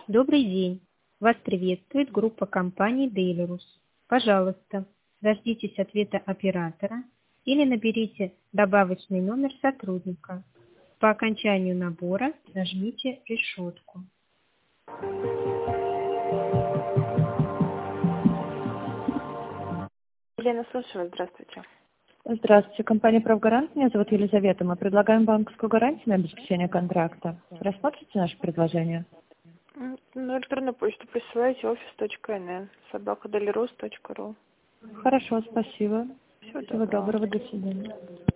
Добрый день. Вас приветствует группа компаний Dailyrus. Пожалуйста, дождитесь ответа оператора или наберите добавочный номер сотрудника. По окончанию набора нажмите решетку. Елена, слушаю, здравствуйте. Здравствуйте, компания «Правгарант». Меня зовут Елизавета. Мы предлагаем банковскую гарантию на обеспечение контракта. Рассмотрите наше предложение? На электронную почту присылайте office.nn@dailyRus.ru. Хорошо, спасибо. Всего Всего доброго. доброго, до свидания.